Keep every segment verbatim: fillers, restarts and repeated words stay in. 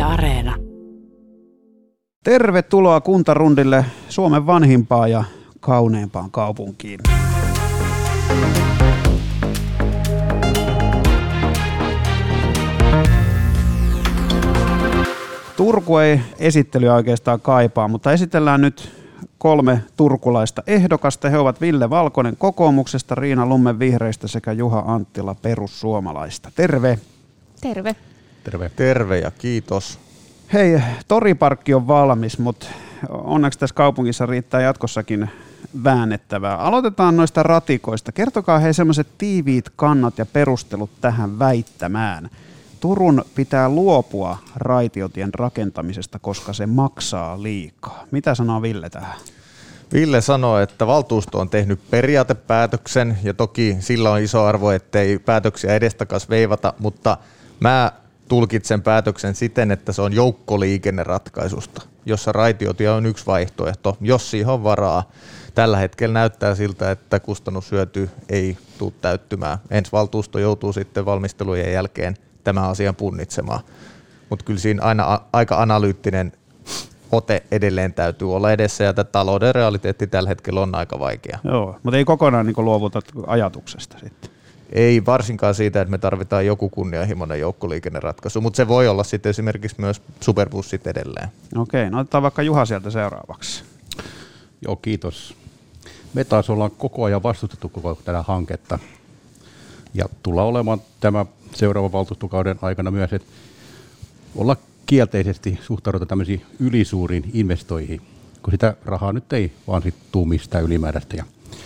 Areena. Tervetuloa kuntarundille Suomen vanhimpaan ja kauneimpaan kaupunkiin. Turku ei esittelyä oikeastaan kaipaa, mutta esitellään nyt kolme turkulaista ehdokasta. He ovat Ville Valkonen kokoomuksesta, Riina Lumme vihreistä sekä Juha Anttila perussuomalaista. Terve. Terve. Terve. Terve ja kiitos. Hei, toriparkki on valmis, mutta onneksi tässä kaupungissa riittää jatkossakin väännettävää. Aloitetaan noista ratikoista. Kertokaa hei semmoiset tiiviit kannat ja perustelut tähän väittämään. Turun pitää luopua raitiotien rakentamisesta, koska se maksaa liikaa. Mitä sanoo Ville tähän? Ville sanoo, että valtuusto on tehnyt periaatepäätöksen ja toki sillä on iso arvo, ettei päätöksiä edestakas veivata, mutta mä tulkitsen päätöksen siten, että se on joukkoliikenneratkaisusta, jossa raitiotie on yksi vaihtoehto, jos siihen on varaa. Tällä hetkellä näyttää siltä, että kustannushyöty ei tule täyttymään. Ensi valtuusto joutuu sitten valmistelujen jälkeen tämän asian punnitsemaan. Mutta kyllä siinä aina a- aika analyyttinen ote edelleen täytyy olla edessä, ja tämä talouden realiteetti tällä hetkellä on aika vaikea. Joo, mutta ei kokonaan niin luovuta ajatuksesta sitten. Ei varsinkaan siitä, että me tarvitaan joku kunnianhimoinen joukkoliikenneratkaisu, mutta se voi olla sitten esimerkiksi myös superbussit edelleen. Okei, no otetaan vaikka Juha sieltä seuraavaksi. Joo, kiitos. Me taas ollaan koko ajan vastustettu koko tätä hanketta. Ja tullaan olemaan tämä seuraavan valtuustokauden aikana myös, että olla kielteisesti suhtaudutaan tämmöisiin ylisuuriin investoihin, kun sitä rahaa nyt ei vaan sit tuu mistään ylimääräistä. Ja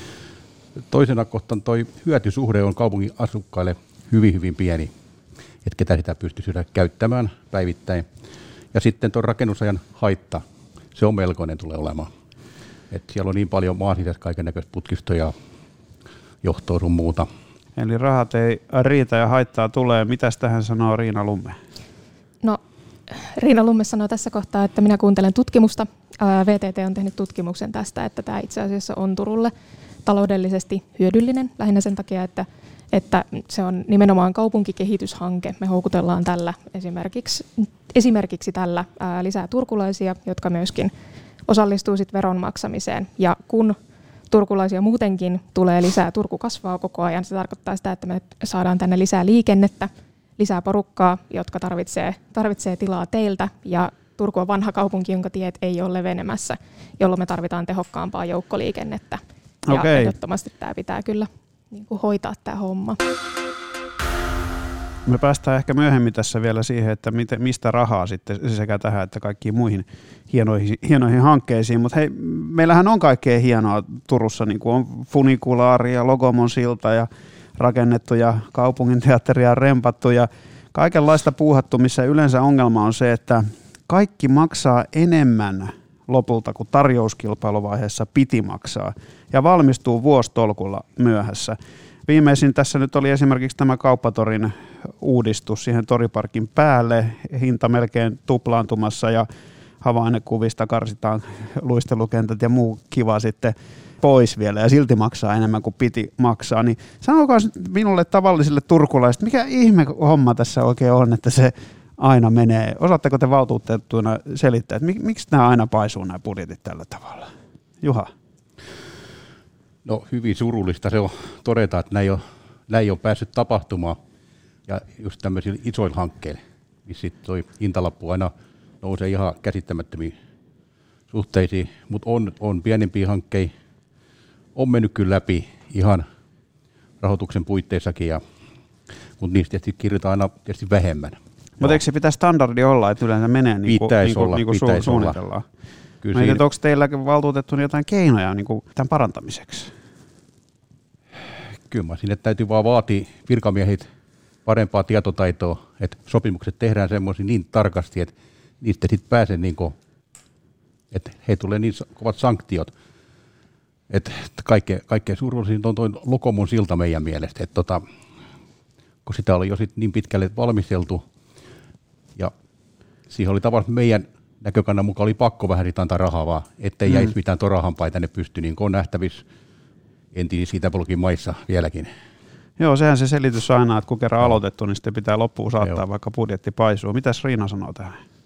toisena kohtaan toi hyötysuhde on kaupungin asukkaille hyvin hyvin pieni, että ketä sitä pystyisi käyttämään päivittäin. Ja sitten tuon rakennusajan haitta, se on melkoinen tulee olemaan. Et siellä on niin paljon maan sisässä kaikennäköistä putkistoja, johtoa sun muuta. Eli rahat ei riitä ja haittaa tulee. Mitäs tähän sanoo Riina Lumme? No, Riina Lumme sanoo tässä kohtaa, että minä kuuntelen tutkimusta. V T T on tehnyt tutkimuksen tästä, että tämä itse asiassa on Turulle taloudellisesti hyödyllinen, lähinnä sen takia, että, että se on nimenomaan kaupunkikehityshanke. Me houkutellaan tällä esimerkiksi, esimerkiksi tällä ää, lisää turkulaisia, jotka myöskin osallistuu sit veron maksamiseen. Ja kun turkulaisia muutenkin tulee lisää, Turku kasvaa koko ajan, se tarkoittaa sitä, että me saadaan tänne lisää liikennettä, lisää porukkaa, jotka tarvitsee, tarvitsee tilaa teiltä, ja Turku on vanha kaupunki, jonka tiet ei ole levenemässä, jolloin me tarvitaan tehokkaampaa joukkoliikennettä. Ja Okei. ehdottomasti tämä pitää kyllä niin kuin hoitaa tämä homma. Me päästään ehkä myöhemmin tässä vielä siihen, että miten, mistä rahaa sitten sekä tähän että kaikkiin muihin hienoihin, hienoihin hankkeisiin. Mutta hei, meillähän on kaikkea hienoa Turussa, niin kuin on funikulaari ja Logomon silta ja rakennettu ja kaupunginteatteria rempattu ja kaikenlaista puuhattu, missä yleensä ongelma on se, että kaikki maksaa enemmän lopulta kuin tarjouskilpailuvaiheessa piti maksaa ja valmistuu vuositolkulla myöhässä. Viimeisin tässä nyt oli esimerkiksi tämä Kauppatorin uudistus siihen toriparkin päälle, hinta melkein tuplaantumassa ja havainnekuvista karsitaan luistelukentät ja muu kiva sitten pois vielä ja silti maksaa enemmän kuin piti maksaa. Niin sanokaa minulle tavallisille turkulaiset, mikä ihme homma tässä oikein on, että se aina menee. Osaatteko te valtuutettuina selittää, että miksi nämä aina paisuu nämä budjetit tällä tavalla? Juha. No hyvin surullista se on todeta, että näin, on, näin on päässyt tapahtumaan. Ja just tämmöisillä isoilla hankkeilla, missä sitten toi hintalappu aina nousee ihan käsittämättömiin suhteisiin. Mutta on, on pienempiä hankkeita, on mennyt kyllä läpi ihan rahoituksen puitteissakin, ja, mutta niistä tietysti kirjoitetaan aina tietysti vähemmän. Mutta eikö se pitää standardi olla, että yleensä menee niin kuin, niin kuin, niin kuin su- suunnitellaan? Kyllä siinä... Onko teilläkin valtuutettu jotain keinoja niin kuin tämän parantamiseksi? Kyllä sinne täytyy vaan vaatia virkamiehit parempaa tietotaitoa, että sopimukset tehdään semmoisia niin tarkasti, että niistä sitten pääsee, niin kuin, että he tulee niin kovat sanktiot. Että kaikkein, kaikkein surullisin on tuo Logomon silta meidän mielestä, että tota, kun sitä oli jo sit niin pitkälle valmisteltu, ja siihen oli tavallaan meidän näkökannan mukaan oli pakko vähän niitä antaa rahaa vaan, ettei mm. jäisi mitään torahampaa tänne pysty, niin kuin on nähtävissä entisissä Itäblogin maissa vieläkin. Joo, sehän se selitys aina, että kun kerran aloitettu, niin sitten pitää loppuun saattaa, Joo. vaikka budjetti paisuu. Mitäs Riina sanoo tähän?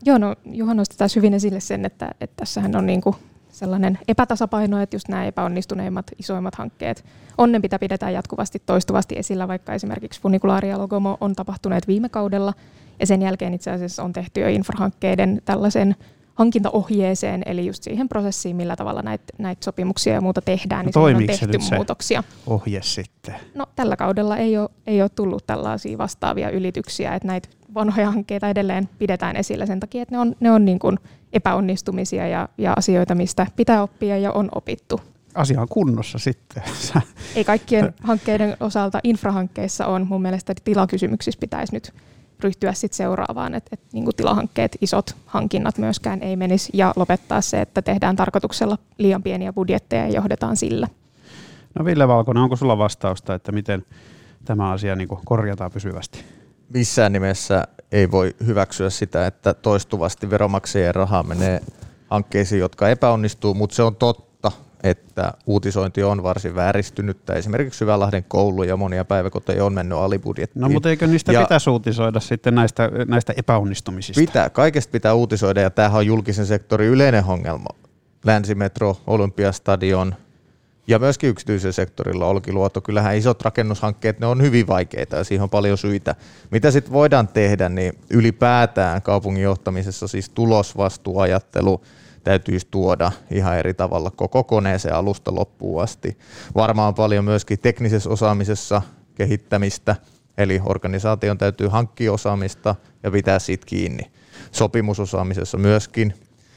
Joo, no Juha nosti taas hyvin esille sen, että, että tässähän on niinku sellainen epätasapaino, että just nämä epäonnistuneimmat, isoimmat hankkeet on ne, mitä pidetään jatkuvasti toistuvasti esillä, vaikka esimerkiksi Funiculaari ja Logomo on tapahtuneet viime kaudella, ja sen jälkeen itse asiassa on tehty jo infrahankkeiden tällaisen hankintaohjeeseen, eli just siihen prosessiin, millä tavalla näitä, näitä sopimuksia ja muuta tehdään, no niin on tehty muutoksia. Ohje sitten? No tällä kaudella ei ole, ei ole tullut tällaisia vastaavia ylityksiä, että näitä vanhoja hankkeita edelleen pidetään esillä sen takia, että ne on, ne on niin kuin epäonnistumisia ja, ja asioita, mistä pitää oppia ja on opittu. Asia on kunnossa sitten. Ei kaikkien hankkeiden osalta infrahankkeissa on. Mun mielestä tilakysymyksissä pitäisi nyt ryhtyä sit seuraavaan, että et, niin tilahankkeet, isot hankinnat myöskään ei menisi ja lopettaa se, että tehdään tarkoituksella liian pieniä budjetteja ja johdetaan sillä. No Ville Valkonen, onko sulla vastausta, että miten tämä asia niin kuin korjataan pysyvästi? Missään nimessä ei voi hyväksyä sitä, että toistuvasti veronmaksajien rahaa menee hankkeisiin, jotka epäonnistuu, mutta se on totta, että uutisointi on varsin vääristynyttä. Esimerkiksi Syvälahden koulu ja monia päiväkoteja on mennyt alibudjettiin. No mutta eikö niistä ja pitäisi uutisoida sitten näistä, näistä epäonnistumisista? Pitää, kaikesta pitää uutisoida ja tämähän on julkisen sektorin yleinen ongelma. Länsimetro, Olympiastadion ja myöskin yksityisellä sektorilla Olkiluoto. Kyllähän isot rakennushankkeet, ne on hyvin vaikeita ja siihen on paljon syitä. Mitä sitten voidaan tehdä, niin ylipäätään kaupungin johtamisessa siis tulosvastuuajattelu täytyisi tuoda ihan eri tavalla koko koneeseen alusta loppuun asti. Varmaan paljon myöskin teknisessä osaamisessa kehittämistä, eli organisaation täytyy hankkia osaamista ja pitää siitä kiinni. Sopimusosaamisessa myöskin.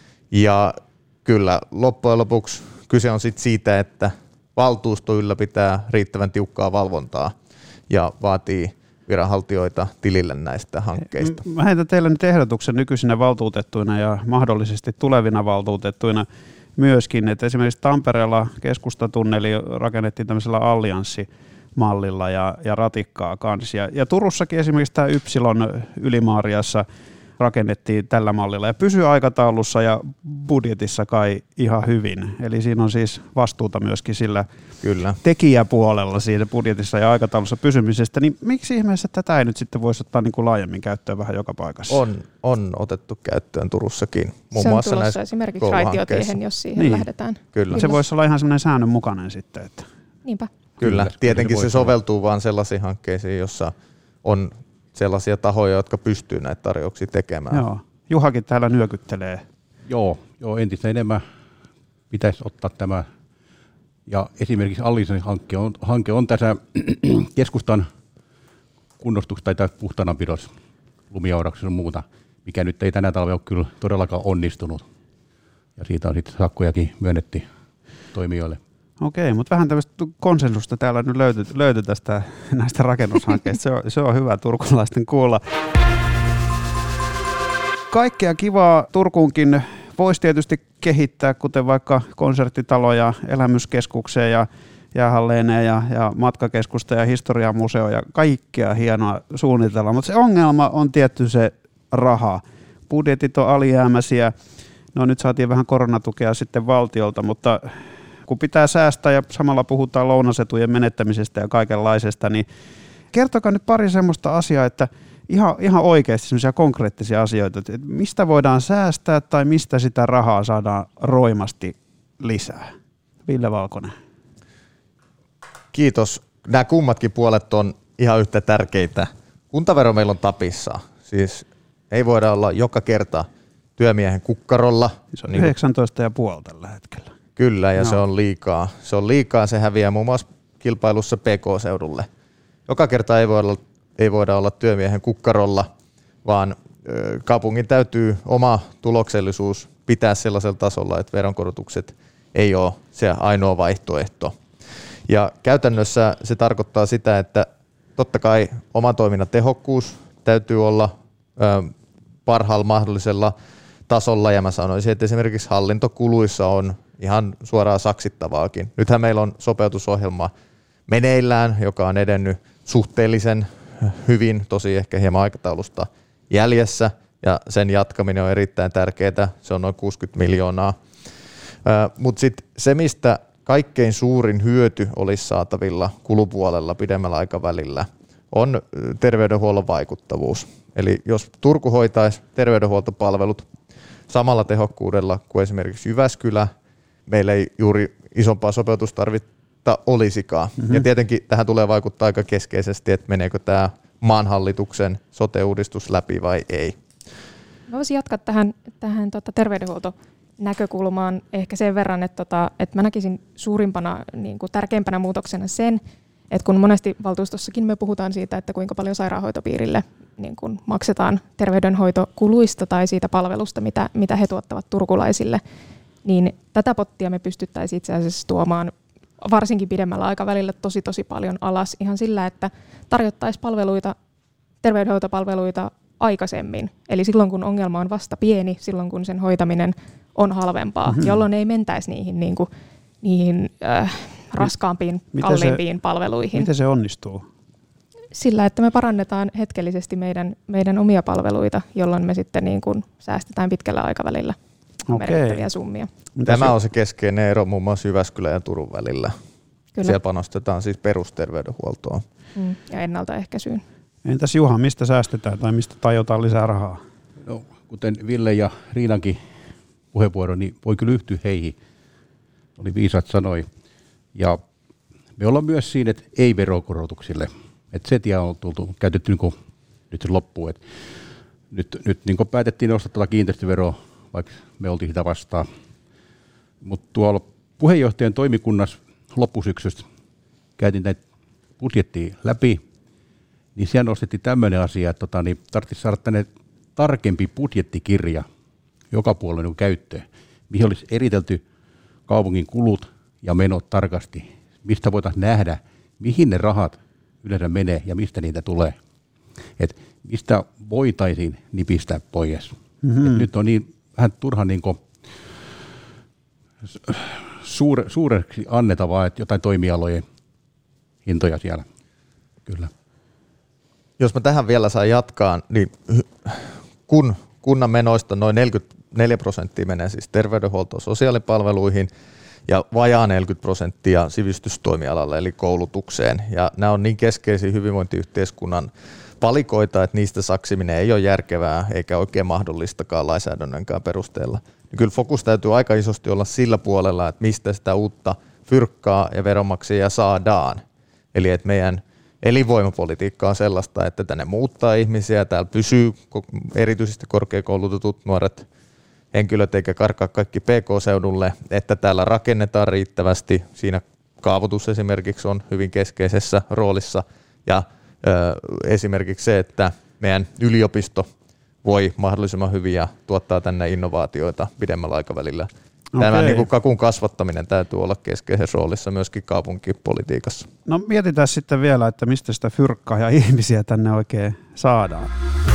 Ja kyllä loppujen lopuksi kyse on sit siitä, että valtuusto ylläpitää riittävän tiukkaa valvontaa ja vaatii viranhaltijoita tilille näistä hankkeista. Mä heitän teille nyt ehdotuksen nykyisinä valtuutettuina ja mahdollisesti tulevina valtuutettuina myöskin, että esimerkiksi Tampereella keskustatunneli rakennettiin tämmöisellä allianssimallilla ja, ja ratikkaa kanssa. Ja, ja Turussakin esimerkiksi tämä Ypsilon Ylimaariassa rakennettiin tällä mallilla ja pysyy aikataulussa ja budjetissa kai ihan hyvin. Eli siinä on siis vastuuta myöskin sillä Kyllä. tekijäpuolella siinä budjetissa ja aikataulussa pysymisestä. Niin miksi ihmeessä tätä ei nyt sitten voisi ottaa niin kuin laajemmin käyttöön vähän joka paikassa? On, on otettu käyttöön Turussakin. Muun se on muassa tulossa esimerkiksi raitiotiehen, jos siihen niin. lähdetään. Kyllä. Se voisi olla ihan semmoinen säännönmukainen sitten. Että. Niinpä. Kyllä, Kyllä tietenkin se, se soveltuu vain sellaisiin hankkeisiin, jossa on sellaisia tahoja, jotka pystyy näitä tarjouksia tekemään. Joo. Juhakin täällä nyökyttelee. Joo, joo entistä enemmän pitäisi ottaa tämä. Ja esimerkiksi Alliansin hanke on, hanke on tässä keskustan kunnostus tai puhtaanpidossa, lumiaurauksessa ja muuta, mikä nyt ei tänä talvena ole kyllä todellakaan onnistunut. Ja siitä on sitten sakkojakin myönnetty toimijoille. Okei, mutta vähän tämmöistä konsensusta täällä nyt löytyy, löytyy tästä näistä rakennushankkeista. Se on, se on hyvä turkulaisten kuulla. Kaikkea kivaa Turkuunkin voisi tietysti kehittää, kuten vaikka konserttitaloja, elämyskeskuksia ja jäähalleineen ja, ja matkakeskusta ja historiamuseo ja kaikkea hienoa suunnitella. Mutta se ongelma on tietty se raha. Budjetit on alijäämäisiä. No nyt saatiin vähän koronatukea sitten valtiolta, mutta kun pitää säästää ja samalla puhutaan lounasetujen menettämisestä ja kaikenlaisesta, niin kertokaa nyt pari semmoista asiaa, että ihan, ihan oikeasti semmoisia konkreettisia asioita, että mistä voidaan säästää tai mistä sitä rahaa saadaan roimasti lisää. Ville Valkonen. Kiitos. Nämä kummatkin puolet on ihan yhtä tärkeitä. Kuntavero meillä on tapissa. Siis ei voida olla joka kerta työmiehen kukkarolla. Se on yhdeksäntoista pilkku viisi tällä hetkellä. Kyllä, ja no. se on liikaa. Se on liikaa, se häviää muun muassa kilpailussa P K-seudulle. Joka kerta ei voida, ei voida olla työmiehen kukkarolla, vaan ö, kaupungin täytyy oma tuloksellisuus pitää sellaisella tasolla, että veronkorotukset ei ole se ainoa vaihtoehto. Ja käytännössä se tarkoittaa sitä, että totta kai oman toiminnan tehokkuus täytyy olla ö, parhaalla mahdollisella tasolla, ja mä sanoisin, että esimerkiksi hallintokuluissa on ihan suoraan saksittavaakin. Nythän meillä on sopeutusohjelma meneillään, joka on edennyt suhteellisen hyvin, tosi ehkä hieman aikataulusta jäljessä, ja sen jatkaminen on erittäin tärkeää, se on noin kuusikymmentä miljoonaa. Mutta sitten se, mistä kaikkein suurin hyöty olisi saatavilla kulupuolella pidemmällä aikavälillä, on terveydenhuollon vaikuttavuus. Eli jos Turku hoitaisi terveydenhuoltopalvelut samalla tehokkuudella kuin esimerkiksi Jyväskylä, meillä ei juuri isompaa sopeutustarvetta olisikaan. Mm-hmm. Ja tietenkin tähän tulee vaikuttaa aika keskeisesti, että meneekö tämä maanhallituksen sote-uudistus läpi vai ei. Mä voisin jatkaa tähän, tähän tota, terveydenhuoltonäkökulmaan ehkä sen verran, että, tota, että mä näkisin suurimpana, niin kuin tärkeimpänä muutoksena sen, että kun monesti valtuustossakin me puhutaan siitä, että kuinka paljon sairaanhoitopiirille niin kuin maksetaan terveydenhoitokuluista tai siitä palvelusta, mitä, mitä he tuottavat turkulaisille, niin tätä pottia me pystyttäisiin itse asiassa tuomaan varsinkin pidemmällä aikavälillä tosi tosi paljon alas ihan sillä, että tarjottaisiin palveluita, terveydenhoitopalveluita aikaisemmin. Eli silloin, kun ongelma on vasta pieni, silloin, kun sen hoitaminen on halvempaa, mm-hmm. jolloin ei mentäisi niihin, niin kuin, niihin äh, raskaampiin, miten kalliimpiin se, palveluihin. Miten se onnistuu? Sillä, että me parannetaan hetkellisesti meidän, meidän omia palveluita, jolloin me sitten niin kuin säästetään pitkällä aikavälillä Okei. merkittäviä summia. Tämä on se keskeinen ero muun muassa Jyväskylän ja Turun välillä. Kyllä. Siellä panostetaan siis perusterveydenhuoltoon. Mm, ja ennaltaehkäisyyn. Entäs Juha, mistä säästetään tai mistä tajotaan lisää rahaa? No, kuten Ville ja Riinankin puheenvuoro, niin voi kyllä yhtyä heihin. Oli viisat sanoi. Ja me ollaan myös siinä, että ei verokorotuksille. Että se tie on tultu, käytetty niin kuin, nyt se loppuu. Et nyt nyt niin kuin päätettiin nostaa tätä kiinteistöveroa, vaikka me oltiin sitä vastaan. Mutta tuolla puheenjohtajan toimikunnassa loppusyksystä käytiin näitä budjettia läpi, niin siellä nostettiin tämmöinen asia, että tota, niin tarvitsisi saada tänne tarkempi budjettikirja joka puolella niin käyttöön, mihin olisi eritelty kaupungin kulut ja menot tarkasti, mistä voitaisiin nähdä, mihin ne rahat yleensä menee ja mistä niitä tulee. Et mistä voitaisiin nipistää pois. Mm-hmm. Nyt on niin vähän turha niin kuin suure, suureksi anneta vaan, että jotain toimialojen hintoja siellä. Kyllä. Jos mä tähän vielä saan jatkaa, niin kun kunnan menoista noin neljäkymmentäneljä prosenttia menee siis terveydenhuoltoon, sosiaalipalveluihin ja vajaa neljäkymmentä prosenttia sivistystoimialalle eli koulutukseen. Ja nämä on niin keskeisiä hyvinvointiyhteiskunnan palikoita, että niistä saksiminen ei ole järkevää eikä oikein mahdollistakaan lainsäädännönkään perusteella. Kyllä fokus täytyy aika isosti olla sillä puolella, että mistä sitä uutta fyrkkaa ja veronmaksajia saadaan. Eli että meidän elinvoimapolitiikka on sellaista, että tänne muuttaa ihmisiä, täällä pysyy erityisesti korkeakoulutetut nuoret henkilöt eikä karkaa kaikki P K-seudulle, että täällä rakennetaan riittävästi. Siinä kaavoitus esimerkiksi on hyvin keskeisessä roolissa ja ö, esimerkiksi se, että meidän yliopisto voi mahdollisimman hyvin ja tuottaa tänne innovaatioita pidemmällä aikavälillä. Tämä niin kuin kakun kasvattaminen täytyy olla keskeisessä roolissa myöskin kaupunkipolitiikassa. No mietitään sitten vielä, että mistä sitä fyrkkaa ja ihmisiä tänne oikein saadaan.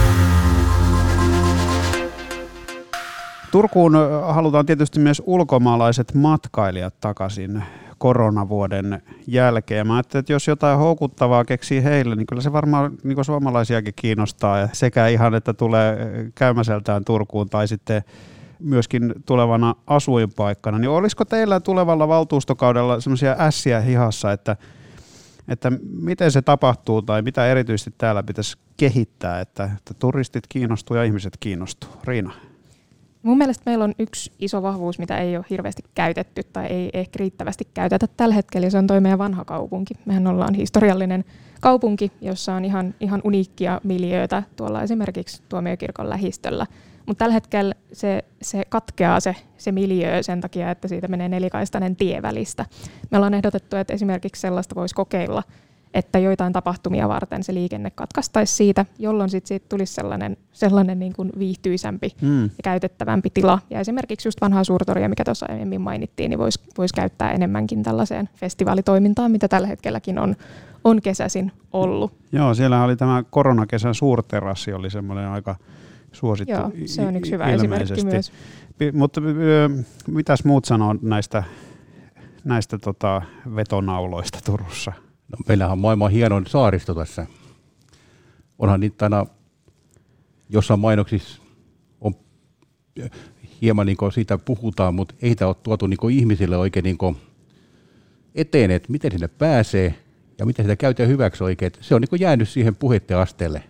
Turkuun halutaan tietysti myös ulkomaalaiset matkailijat takaisin koronavuoden jälkeen. Mä ajattelin, että jos jotain houkuttavaa keksii heille, niin kyllä se varmaan niin kuin suomalaisiakin kiinnostaa. Ja sekä ihan, että tulee käymäseltään Turkuun tai sitten myöskin tulevana asuinpaikkana. Niin olisiko teillä tulevalla valtuustokaudella semmoisia ässiä hihassa, että, että miten se tapahtuu tai mitä erityisesti täällä pitäisi kehittää, että, että turistit kiinnostuu ja ihmiset kiinnostuu? Riina? Mun mielestä meillä on yksi iso vahvuus, mitä ei ole hirveästi käytetty tai ei ehkä riittävästi käytetä tällä hetkellä, ja se on toi meidän vanha kaupunki. Mehän ollaan historiallinen kaupunki, jossa on ihan, ihan uniikkia miljöötä tuolla esimerkiksi Tuomiokirkon lähistöllä. Mutta tällä hetkellä se, se katkeaa se, se miljöö sen takia, että siitä menee nelikaistainen tie välistä. Me ollaan ehdotettu, että esimerkiksi sellaista voisi kokeilla, että joitain tapahtumia varten se liikenne katkaistaisi siitä, jolloin sit siitä tulisi sellainen, sellainen niin kuin viihtyisämpi mm. ja käytettävämpi tila. Ja esimerkiksi just vanhaa suurtoria, mikä tuossa aiemmin mainittiin, niin voisi vois käyttää enemmänkin tällaiseen festivaalitoimintaan, mitä tällä hetkelläkin on, on kesäisin ollut. Joo, siellä oli tämä koronakesän suurterassi, oli semmoinen aika suosittu. Joo, se on yksi hyvä esimerkki myös. Mutta mitäs muut sanoo näistä, näistä tota vetonauloista Turussa? No, meillähän on maailman hienoin saaristo tässä. Onhan niitä aina jossain mainoksissa on hieman niin siitä puhutaan, mutta ei tämä ole tuotu niin ihmisille oikein niin eteen, että miten sinne pääsee ja miten sitä käytetään hyväksi oikein. Et se on niin kuin jäänyt siihen puheitten asteelle.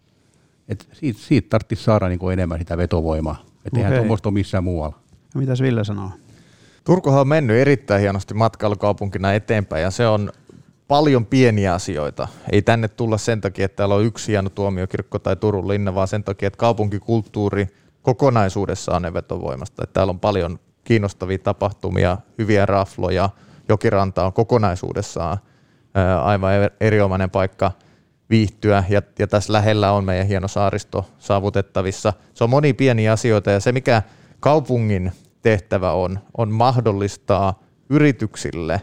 Et siitä, siitä tarvitsisi saada niin kuin enemmän sitä vetovoimaa. Että eihän tuommoista ole missään muualla. Ja mitäs Ville sanoo? Turkuhan on mennyt erittäin hienosti matkailukaupunkina eteenpäin ja se on paljon pieniä asioita. Ei tänne tulla sen takia, että täällä on yksi hieno tuomiokirkko tai Turun linna, vaan sen takia, että kaupunkikulttuuri kokonaisuudessaan on vetovoimasta. Että täällä on paljon kiinnostavia tapahtumia, hyviä rafloja, Jokiranta on kokonaisuudessaan ää, aivan erinomainen paikka viihtyä ja, ja tässä lähellä on meidän hieno saaristo saavutettavissa. Se on monia pieniä asioita ja se mikä kaupungin tehtävä on, on mahdollistaa yrityksille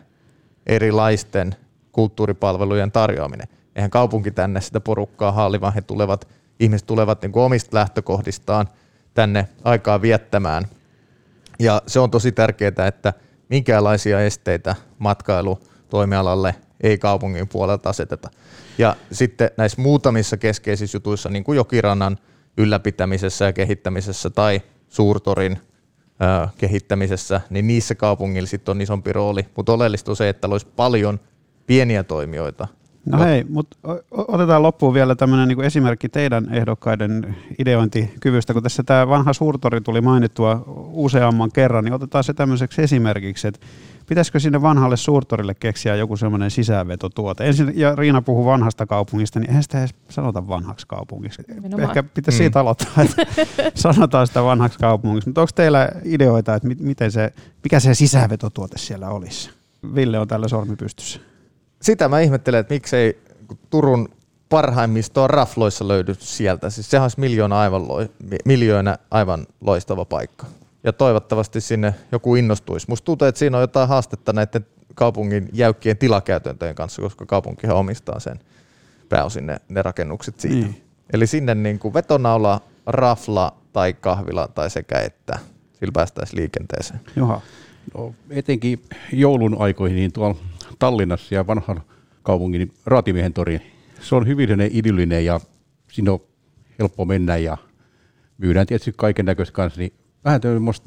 erilaisten kulttuuripalvelujen tarjoaminen. Eihän kaupunki tänne sitä porukkaa haali, vaan he tulevat, ihmiset tulevat niin kuin omista lähtökohdistaan tänne aikaa viettämään. Ja se on tosi tärkeää, että minkäänlaisia esteitä matkailutoimialalle ei kaupungin puolelta aseteta. Ja sitten näissä muutamissa keskeisissä jutuissa, niin kuin Jokirannan ylläpitämisessä ja kehittämisessä tai Suurtorin ö, kehittämisessä, niin niissä kaupungilla sitten on isompi rooli. Mutta oleellista on se, että olisi paljon pieniä toimijoita. No hei, mutta otetaan loppuun vielä tämmöinen niin kuin esimerkki teidän ehdokkaiden ideointikyvystä, kun tässä tämä vanha Suurtori tuli mainittua useamman kerran, niin otetaan se tämmöiseksi esimerkiksi, että pitäisikö sinne vanhalle Suurtorille keksiä joku semmoinen sisäänvetotuote? Ensin, ja Riina puhuu vanhasta kaupungista, niin eihän sitä edes sanota vanhaksi kaupungiksi. Nimenomaan. Ehkä pitäisi siitä mm. aloittaa, että sanotaan sitä vanhaksi kaupungiksi. Mutta onko teillä ideoita, että miten se, mikä se sisäänvetotuote siellä olisi? Ville on tällä sormi pystyssä. Sitä mä ihmettelen, että miksei Turun parhaimmistoa rafloissa löydy sieltä. Siis sehän olisi miljoona aivan, loi, miljoona aivan loistava paikka. Ja toivottavasti sinne joku innostuisi. Musta tuntuu, että siinä on jotain haastetta näiden kaupungin jäykkien tilakäytäntöjen kanssa, koska kaupunkihan omistaa sen pääosin ne, ne rakennukset siitä. Niin. Eli sinne niin kuin vetonaula, rafla tai kahvila tai sekä että. Sillä päästäisiin liikenteeseen. Joha. No, etenkin joulun aikoihin niin tuolla Tallinnassa ja vanhan kaupungin Raatimiehen tori. Se on hyvin idyllinen ja siinä on helppo mennä ja myydään tietysti kaiken näköistä kanssa. Niin vähän tämmöistä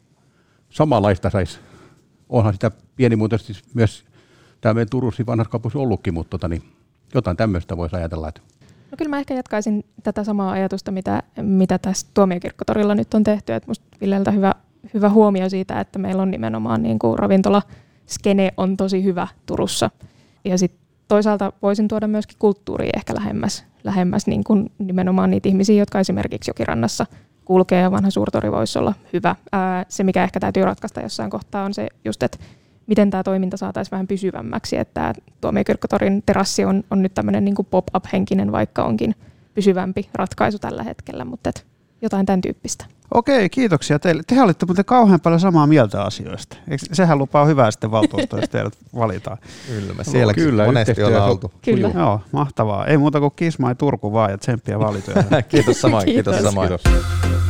samanlaista saisi. Onhan sitä pienimuotoisesti myös tämä meidän Turussa vanhassa kaupungissa ollutkin, mutta tota, niin jotain tämmöistä voisi ajatella. Että. No kyllä mä ehkä jatkaisin tätä samaa ajatusta, mitä, mitä tässä Tuomiokirkkotorilla nyt on tehty. Että musta Villeltä hyvä, hyvä huomio siitä, että meillä on nimenomaan niin kuin ravintola skene on tosi hyvä Turussa. Ja sitten toisaalta voisin tuoda myöskin kulttuuria ehkä lähemmäs, lähemmäs niin kuin nimenomaan niitä ihmisiä, jotka esimerkiksi Jokirannassa kulkee ja vanha Suurtori voisi olla hyvä. Ää, se, mikä ehkä täytyy ratkaista jossain kohtaa, on se just, että miten tämä toiminta saataisiin vähän pysyvämmäksi. Että Tuomiokirkkotorin terassi on, on nyt tämmöinen niin kuin pop-up-henkinen, vaikka onkin pysyvämpi ratkaisu tällä hetkellä, mutta et jotain tämän tyyppistä. Okei, kiitoksia teille. Te olitte muuten kauhean paljon samaa mieltä asioista. Eikö, sehän lupaa hyvää sitten valtuustoon, jos teidät valitaan. Kyllä, me sielläkin kyllä, monesti ollaan oltu. Kyllä. Joo, mahtavaa. Ei muuta kuin Kismai Turku vaan ja tsemppiä vaalityöhön. Kiitos samoin. Kiitos, kiitos samoin. Kiitos.